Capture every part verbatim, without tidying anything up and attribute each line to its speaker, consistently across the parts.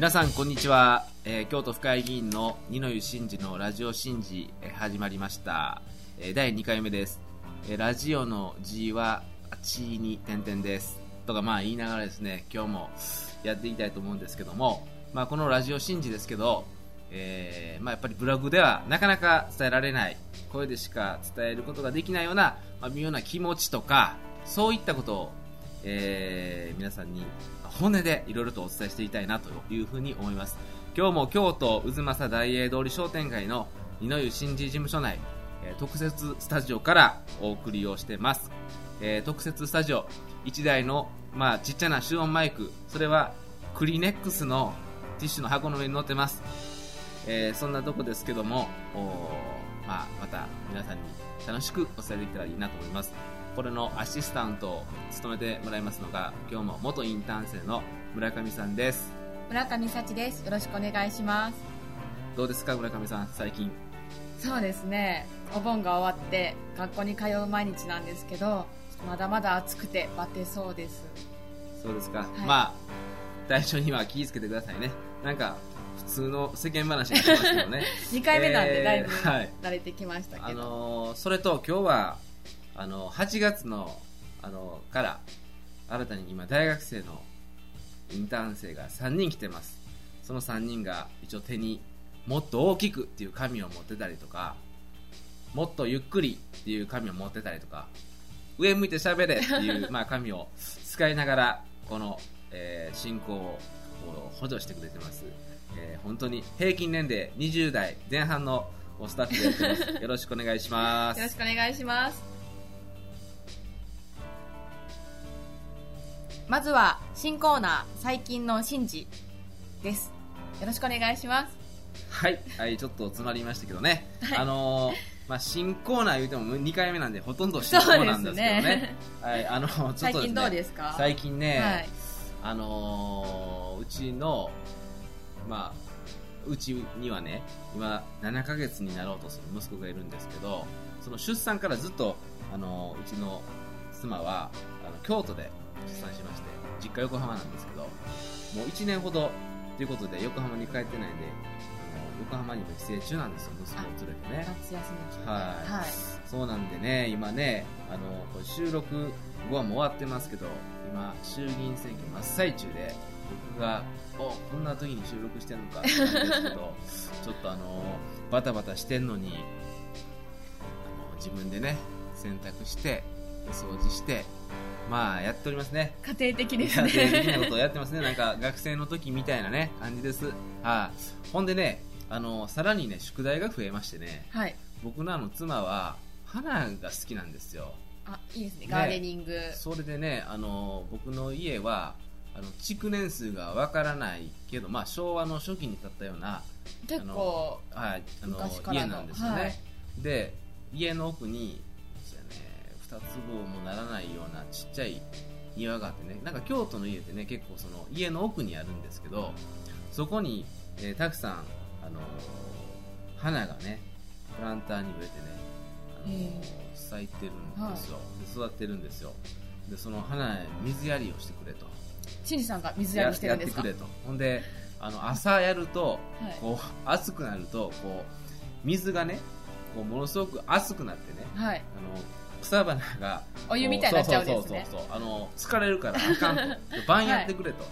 Speaker 1: 皆さんこんにちは、えー、京都府会議員の二の湯真司のラジオ真司、えー、始まりました、えー、だいにかいめです、えー、ラジオの字はちに点々ですとかまあ言いながらですね、今日もやっていきたいと思うんですけども、まあ、このラジオ真司ですけど、えーまあ、やっぱりブログではなかなか伝えられない、声でしか伝えることができないような、まあ、微妙な気持ちとかそういったことを、えー、皆さんに本音でいろいろとお伝えしていきたいなというふうに思います。今日も京都渦政大栄通り商店街の二の湯真司事務所内、えー、特設スタジオからお送りをしてます。えー、特設スタジオいちだいの、まあ、ちっちゃな集音マイク、それはクリネックスのティッシュの箱の上に乗ってます。えー、そんなとこですけども、まあ、また皆さんに楽しくお伝えできたらいいなと思います。これのアシスタントを務めてもらいますのが、今日も元インターン生の村上さんです。
Speaker 2: 村上幸です。よろしくお願いします。
Speaker 1: どうですか村上さん、最近。
Speaker 2: そうですね、お盆が終わって学校に通う毎日なんですけど、まだまだ暑くてバテそうです。
Speaker 1: そうですか、はい、まあ体調には気をつけてくださいね。なんか普通の世間話になってますけどね
Speaker 2: にかいめなんでだいぶ
Speaker 1: えーはい、
Speaker 2: 慣れてきましたけど、
Speaker 1: あのー、それと今日はあのはちがつの、あのから新たに今大学生のインターン生がさんにん来てます。そのさんにんが一応手にもっと大きくっていう紙を持ってたりとか、もっとゆっくりっていう紙を持ってたりとか、上向いて喋れっていうまあ紙を使いながらこの、えー、進行を補助してくれてます。えー、本当に平均年齢にじゅうだいぜん半のスタッフでやってます。よろしくお願いします。
Speaker 2: よろしくお願いします。まずは新コーナー、最近の真司です。よろしくお願いします。
Speaker 1: はい、はい、ちょっと詰まりましたけどね、はい、あのーまあ、新コーナー言うてもにかいめなんでほとんど新コーナーなんですけど ね, ね、はい、あのちょっとですね、
Speaker 2: 最近どうですか。
Speaker 1: 最近ね、
Speaker 2: はい、
Speaker 1: あのー、うちの、まあ、うちにはね今ななかげつになろうとする息子がいるんですけど、その出産からずっと、あのー、うちの妻はあの京都で出産しまして、実家横浜なんですけど、もういちねんほどということで横浜に帰ってないんで、横浜にも帰省中なんですよ、息子を連れてね。
Speaker 2: 夏休み中、
Speaker 1: はい、はい、そうなんでね、今ね、あのこれ収録後はもう終わってますけど、今衆議院選挙真っ最中で、僕がおこんな時に収録してるのかって感じですけどちょっとあのバタバタしてんのに、あの自分でね洗濯して掃除してまあやっておりますね。
Speaker 2: 家庭的ですね。
Speaker 1: 家庭的なことをやってますね。なんか学生の時みたいなね感じです。はい、あ、ほんでね、あのさらにね宿題が増えましてね、
Speaker 2: はい、
Speaker 1: 僕のあの妻は花が好きなんですよ。
Speaker 2: あ、いいですね、ガーデニング。
Speaker 1: ね、それでね、あの僕の家はあの築年数がわからないけど、まあ、昭和の初期に建ったような
Speaker 2: 結構
Speaker 1: あの、はい、あの家なんですよね。はい、で家の奥にそうや、ね、二坪もならないようなちっちゃい庭があってね、なんか京都の家ってね結構その家の奥にあるんですけど、そこに、えー、たくさん、あのー、花がねプランターに植えてね、あのー、咲いてるんですよ。で育ってるんですよ。でその花に水やりをしてくれと。
Speaker 2: 真司さんが水やりしてるんですか。
Speaker 1: やってくれと。ほんであの朝やると、はい、こう暑くなるとこう水がねこうものすごく熱くなってね、はい、あの草花が
Speaker 2: お湯みたいになっちゃうんですね。
Speaker 1: そうそうそうそう、あの疲れるからあかんと晩やってくれと、はい、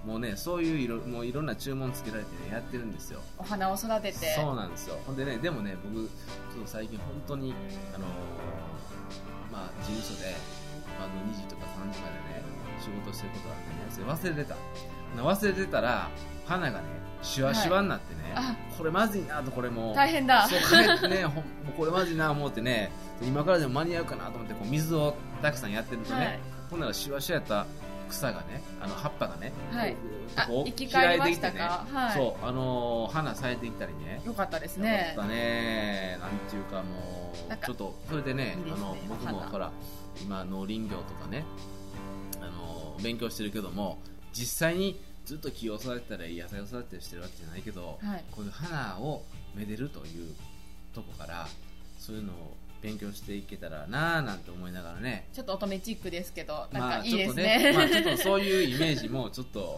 Speaker 1: もうねそういうい ろ, もういろんな注文つけられてねやってるんですよ。
Speaker 2: お花を育てて。
Speaker 1: そうなんですよ。ほんでね、でもね僕ちょっと最近本当にあのー、まあ事務所であのにじとかさんじまでね仕事してることがあってね、それ忘れてた忘れてたら花がねシュワシュワになってね、はい、これまずいなと、これも
Speaker 2: 大変だ。
Speaker 1: そう帰ってねほもうこれまずいな思ってね、今からでも間に合うかなと思ってこう水をたくさんやってるとね、はい、ほんならシュワシュワやった草がね、あの葉っぱがね、はい、こう生き返りできてね、はい、そう、あのー、花咲いてきたりね。
Speaker 2: よかったですね。
Speaker 1: よかったね。なんていうかもうちょっとそれでね、いいですね、あの僕もほら今農林業とかね、あのー、勉強してるけども、実際にずっと木を育てたり野菜を育てたりしてるわけじゃないけど、はい、こういう花をめでるというとこからそういうのを勉強していけたらなぁなんて思いながらね。
Speaker 2: ちょっと乙女チックですけどなんかいいですね。
Speaker 1: まあちょっとね、まあちょっとそういうイメージもちょっと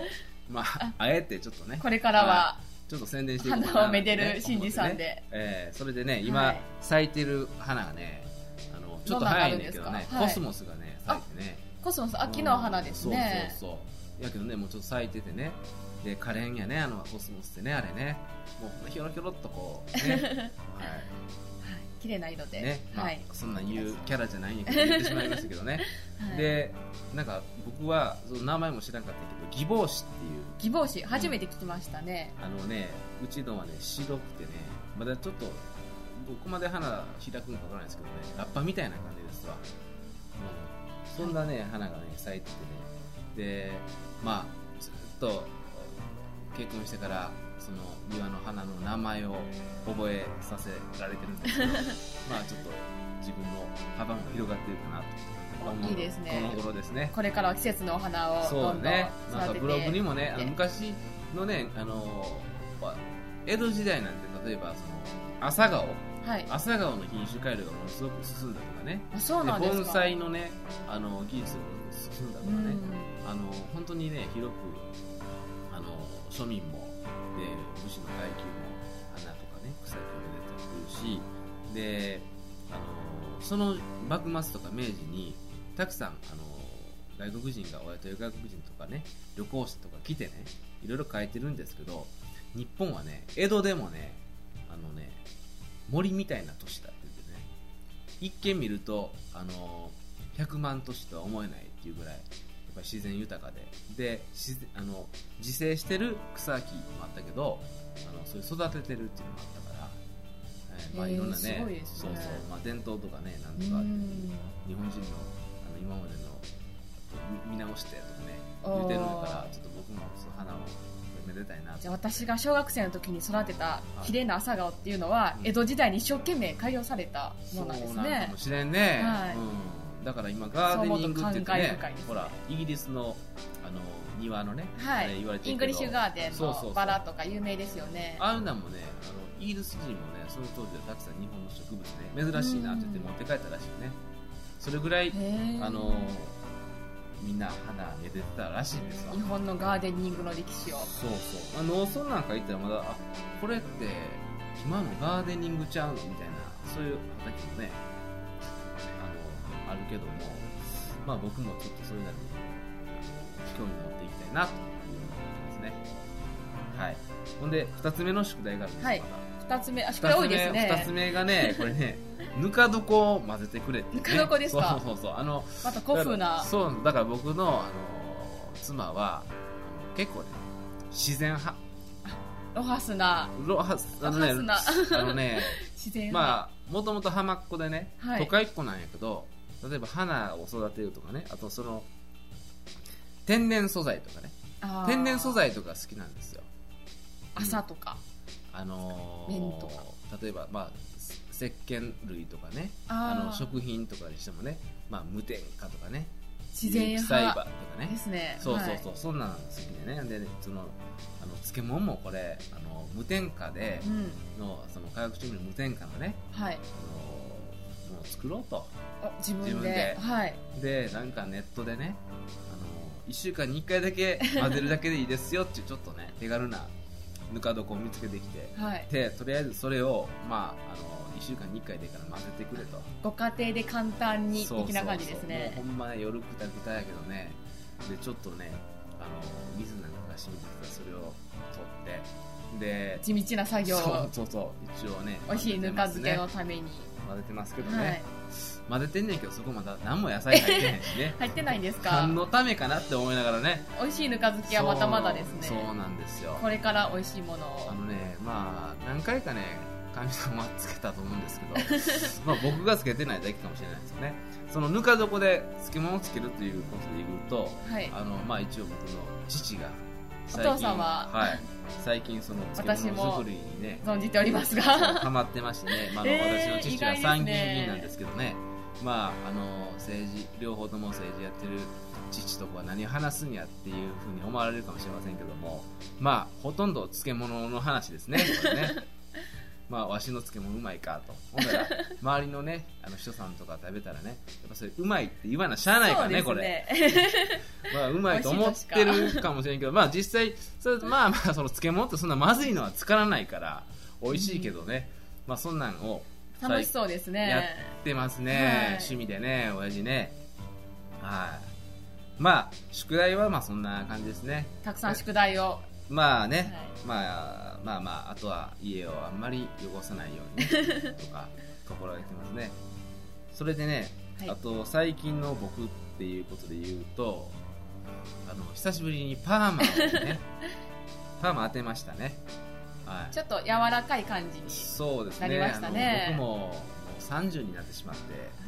Speaker 1: まああえてちょっとね
Speaker 2: これからは
Speaker 1: ちょっと宣伝していこうかな、
Speaker 2: 花をめでる新次さんで、
Speaker 1: ねえー、それでね今、
Speaker 2: はい、
Speaker 1: 咲いてる花がねあのちょっと早いんだけどね、
Speaker 2: はい、
Speaker 1: コスモスがね咲いてね、
Speaker 2: コスモス秋の花ですね、
Speaker 1: うん、そうそうそうやけどねもうちょっと咲いててねで可憐やねあのコスモスってねあれねもうひょろひょろっとこうねはい
Speaker 2: 綺麗な色で、
Speaker 1: ねまあ
Speaker 2: はい、
Speaker 1: そんな言うキャラじゃないんやけど言ってしまいましたけどね、はい、でなんか僕はその名前も知らんかったけど義帽子っていう
Speaker 2: 義帽子初めて聞きましたね、
Speaker 1: うん、あのねうちのはね白くてねまだちょっとどこまで花開くのかわからないですけどねラッパみたいな感じですわ、うん、そんなね、はい、花がね咲いててねでまあずっと結婚してからその庭の花の名前を覚えさせられてるんですけどまあちょっと自分の幅も広がってるかなと
Speaker 2: いいですね
Speaker 1: この頃ですね。
Speaker 2: これからは季節のお花をどんどん育てて、
Speaker 1: ね、なんかブログにもねあの昔のねあの江戸時代なんて例えばその朝顔、はい、朝顔の品種改良がものすごく進んだとかね
Speaker 2: あそうなんですか
Speaker 1: で盆栽のねあの技術が進んだとかねあの本当にね広くあの庶民もで武士の階級も花とかね草木をめでてくるしであのその幕末とか明治にたくさんあの外国人が親という外国人とかね旅行者とか来てねいろいろ書いてるんですけど日本はね江戸でもねあのね森みたいな都市だって言ってね一見見るとあのひゃくまん都市とは思えないっていうぐらいやっぱり自然豊かでで自, あの自生してる草木もあったけどあのそれ育ててるっていうのもあったから、えーまあ、いろんなね、
Speaker 2: えー、すごいですね
Speaker 1: そうそう、まあ、伝統とかねなんとか日本人のあの今までの見直してとかね言ってるからちょっと僕もその花をめでたいなと。
Speaker 2: じゃあ私が小学生の時に育てた綺麗な朝顔っていうのは、はい、江戸時代に一生懸命改良されたものなんですね。
Speaker 1: そうなのかもしれんね、
Speaker 2: はい
Speaker 1: うん、だから今ガーデニングって言ってね、
Speaker 2: ね
Speaker 1: ほらイギリスのあの庭のね、
Speaker 2: はい、
Speaker 1: 言われてるけど
Speaker 2: イングリッシュガーデンのバラとか有名ですよね。
Speaker 1: ああいうのもねあのイギリス人もねその当時はたくさん日本の植物ね珍しいなって言って持って帰ったらしいね。それぐらいあのみんな花めでてたらしいんですわ。
Speaker 2: 日本のガーデニングの歴史を。
Speaker 1: そうそう。農村なんか行ったらまだあこれって今のガーデニングちゃうのみたいなそういう畑もねあのあるけども、まあ僕もちょっとそれなりに興味持っていきたいなという思ってますね。はい。ほんで二つ目の宿題があるんです。はい。
Speaker 2: 二つ目あ宿題多いですね。
Speaker 1: 二つ目がねこれね。ぬか床を混ぜてくれって、ね、
Speaker 2: ぬか床ですか。
Speaker 1: そうそうそうあの
Speaker 2: また古風な
Speaker 1: そうだから僕の、あの妻は結構ね自然派
Speaker 2: ロハスな
Speaker 1: ロハスあのねあのね
Speaker 2: 自然
Speaker 1: まあもともと浜っ子でね、
Speaker 2: はい、
Speaker 1: 都会っ子なんやけど例えば花を育てるとかねあとその天然素材とかね天然素材とか好きなんですよ。
Speaker 2: 麻とか、
Speaker 1: あのー、
Speaker 2: 綿とか
Speaker 1: 例えばまあ石鹸類とかね あ, あの食品とかにしてもね、まあ、無添加とかね
Speaker 2: 自然
Speaker 1: 有機栽培とかね
Speaker 2: ですね。
Speaker 1: そうそうそう、はい、そんなの好きでねでそのあの漬物もこれあの無添加で、うん、のその化学調味料無添加のね、
Speaker 2: はい、
Speaker 1: あのもう作ろうと
Speaker 2: 自分で,
Speaker 1: 自分で、
Speaker 2: はい、
Speaker 1: でなんかネットでねあのいっしゅうかんにいっかいだけ混ぜるだけでいいですよっていうちょっとね手軽なぬか床を見つけてきて、
Speaker 2: はい、
Speaker 1: でとりあえずそれをまああのいっしゅうかんにいっかいでいいから混ぜてくれと。
Speaker 2: ご家庭で簡単に的な感じですね。
Speaker 1: そうそうそうもうほんまね夜くたくたやけどねでちょっとねあの水なんかが染みてきたらそれを取ってで
Speaker 2: 地道な作業を
Speaker 1: そうそうそう一応ね
Speaker 2: 美味しいぬか漬けのために
Speaker 1: 混ぜてますけどね、はい、混ぜてんねんけどそこまだ何も野菜入ってへんしね
Speaker 2: 入ってないんですか。
Speaker 1: 何のためかなって思いながらね
Speaker 2: 美味しいぬか漬けはまだまだですね。
Speaker 1: そうなんですよ。
Speaker 2: これから美味しいものを
Speaker 1: あのねまあ何回かね神様はつけたと思うんですけどまあ僕がつけてないだけかもしれないですよね。そのぬか床で漬物をつけるっていうことで言うと、はい、あのまあ一応僕の父が
Speaker 2: 最近お父様
Speaker 1: はい、最近その漬物作りにね
Speaker 2: 存じておりますが
Speaker 1: ハマってましてね、まあ、あの私の父は参議院議員なんですけどね、まああの政治両方とも政治やってる父とかは何を話すんやっていうふうに思われるかもしれませんけどもまあほとんど漬物の話ですねこれねまあわしの漬物うまいかと、ほんなら周りのねあの人さんとか食べたらね、やっぱそれうまいって言わなしゃあないからね、これまあうまいと思ってるかもしれんけど、まあ実際それまあまあその漬物ってそんなまずいのはつからないから美味しいけどね、うん、まあそんなんを
Speaker 2: 楽しそうですね、
Speaker 1: やってますね、はい、趣味でね親父ね。はい、まあ宿題はまあそんな感じですね。
Speaker 2: たくさん宿題を
Speaker 1: まあね、はい、まあまあまああとは家をあんまり汚さないように、ね、とか心がけてますね。それでね、はい、あと最近の僕っていうことで言うと、あの久しぶりにパーマをねパーマ当てましたね。はい、
Speaker 2: ちょっと柔らかい感じになりましたね。
Speaker 1: 僕ももうさんじゅうになってしまって、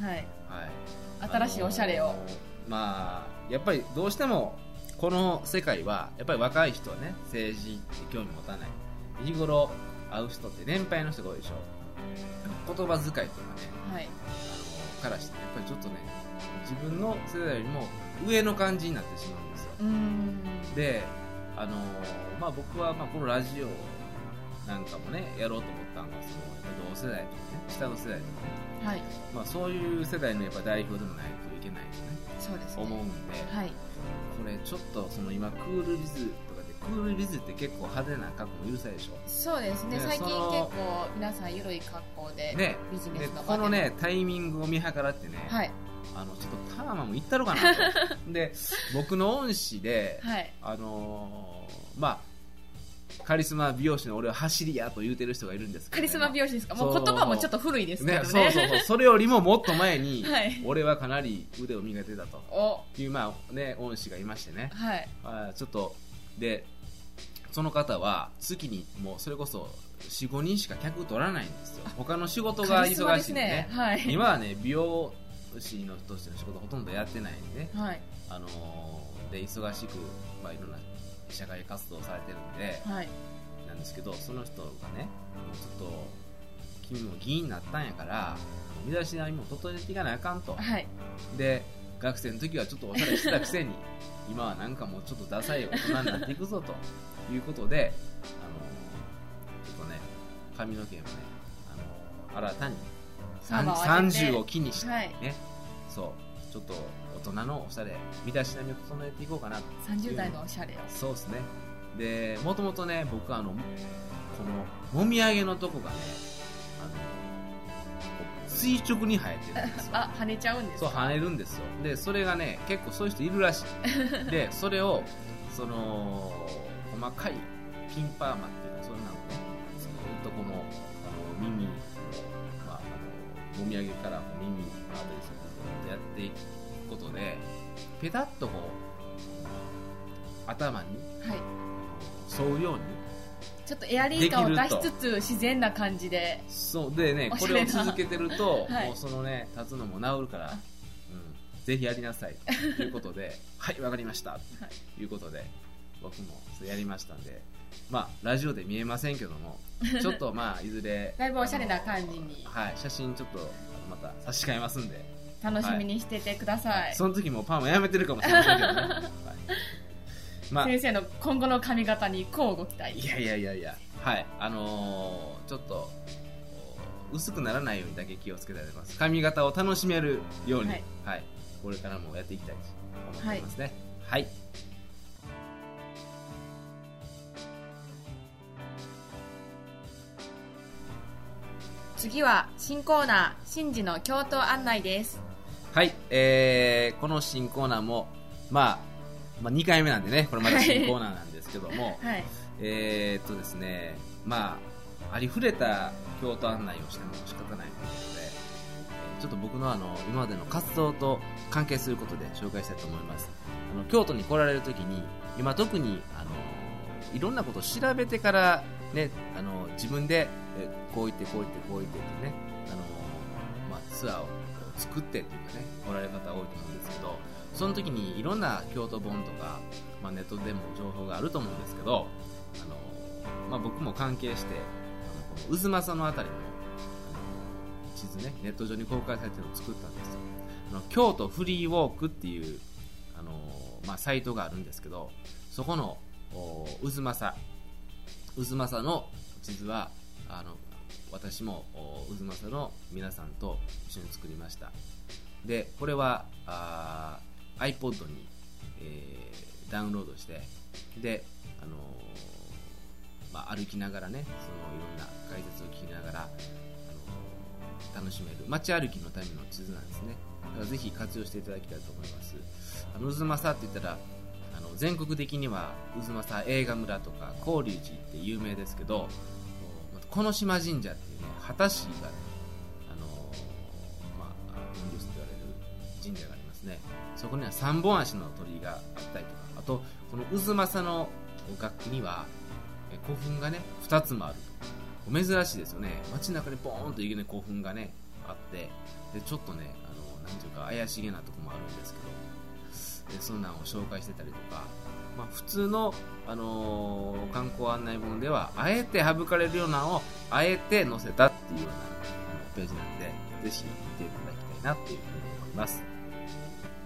Speaker 2: はい
Speaker 1: はい、
Speaker 2: 新しいおしゃれを、
Speaker 1: まあやっぱりどうしてもこの世界はやっぱり若い人はね政治って興味持たない。日頃会う人って年配の人が多いでしょ。言葉遣いとかね、はい、あのからしてやっぱりちょっとね自分の世代よりも上の感じになってしまうんですよ。
Speaker 2: うーん
Speaker 1: で、あのまあ、僕はまあこのラジオなんかもねやろうと思ったんですけど、同世代とかね下の世代とかね、はい、まあ、そういう世代のやっぱ代表でもないといけないとね、
Speaker 2: そうですね、
Speaker 1: 思うんで、
Speaker 2: はい、
Speaker 1: これちょっとその今クールビズとかでクールビズって結構派手な格好許されるでしょ。
Speaker 2: そうですね、最近結構皆さん緩い格好で、ね、ビジネスの場で
Speaker 1: このねタイミングを見計らってね、はい、あのちょっとパーマも行ったろかなとで僕の恩師で、はい、あのー、まあカリスマ美容師の俺は走りやと言うてる人がいるんですけど、ね、カリスマ美容師ですか。もう言葉もちょっと古いですけどね。 そうそうそう、それよりももっと前に、はい、俺はかなり腕を磨いてたという、まあね、恩師がいましてね、はい、あちょっとでその方は月にもうそれこそ よん,ご 人しか客取らないんですよ。他の仕事が忙しいんでね、はい、今はね美容師のとしての仕事ほとんどやってないんでね、はい、あのー、で忙しく、まあ、いろんな社会活動されてるんで、はい、なんですけど、その人がねちょっと君も議員になったんやから身だしなみも整えていかなあかんと、はい、で学生の時はちょっとおしゃれしてたくせに今はなんかもうちょっとダサい大人になっていくぞということで、あのちょっとね髪の毛もね、あの新たにさんじゅうを機にしてね、はい、そうちょっと大人のおしゃれ身だしなみを整えていこうかなと。
Speaker 2: さんじゅう代のおしゃれを。
Speaker 1: そうですね。でもともとね僕はあのこのもみあげのとこがねあの垂直に生えてるんですよ
Speaker 2: あ跳ねちゃうんですか。
Speaker 1: そう跳ねるんですよ。でそれがね結構そういう人いるらしいでそれをその細かいピンパーマっていうかそれなのねずっとこのあの耳の、まあ、あのもみあげから耳のあたりそやっていくことでペタッとこう頭に沿うように、はい、
Speaker 2: ちょっとエアリー感を出しつつ自然な感じで。
Speaker 1: そうでねこれを続けてると、はい、もうそのね立つのも治るから、うん、ぜひやりなさいということではいわかりましたということで僕もそれやりましたんで、まあラジオで見えませんけどもちょっとまあいずれ
Speaker 2: だいぶおしゃれな感じに、
Speaker 1: はい、写真ちょっとまた差し替えますんで
Speaker 2: 楽しみにしててください、はい、
Speaker 1: その時もパーマやめてるかもしれませんけどね、はい
Speaker 2: まあ、先生の今後の髪型にこうご期待。
Speaker 1: いやいやいやいや、はいあのー、ちょっと薄くならないようにだけ気をつけてあります。髪型を楽しめるように、はいはい、これからもやっていきたいと思っていますね。はい、はい、
Speaker 2: 次は新コーナーシンジの京都案内です。
Speaker 1: はい、えー、この新コーナーも、まあ、まあにかいめなんでねこれまだ新コーナーなんですけども、はい、えーっとですねまあありふれた京都案内をしても仕方ないということで、ちょっと僕のあの今までの活動と関係することで紹介したいと思います。あの京都に来られるときに今特にあのいろんなことを調べてからねあの自分でこう言ってこう言ってこう言ってってねあの、まあ、ツアーを作ってっていうかね来られる方多いと思うんですけど、その時にいろんな京都本とか、まあ、ネットでも情報があると思うんですけど、あの、まあ、僕も関係してあのこの渦政のあたりの地図ねネット上に公開されてるのを作ったんですよ。あの京都フリーウォークっていうあの、まあ、サイトがあるんですけど、そこの渦政渦政の地図はあの私も渦政の皆さんと一緒に作りました。でこれはあ iPod に、えー、ダウンロードして、で、あのーまあ、歩きながらね、そのいろんな解説を聞きながら、あのー、楽しめる街歩きのための地図なんですね。だからぜひ活用していただきたいと思います。あの渦政って言ったら、あの全国的には渦政映画村とか広隆寺って有名ですけど、この島神社っていうね、畑市がね、あのー、まあ、雲龍寺と言われる神社がありますね。そこには三本足の鳥居があったりとか、あとこの渦政の楽器には古墳がねふたつもあると。珍しいですよね。街中にボーンといきなり古墳がねあって、でちょっとね、あのなんていうか怪しげなとこもあるんですけど、でそんなんを紹介してたりとか、まあ、普通の、あのー、観光案内本ではあえて省かれるようなのをあえて載せたっていうようなあのページなんで、ぜひ見ていただきたいなっていうふうに思います。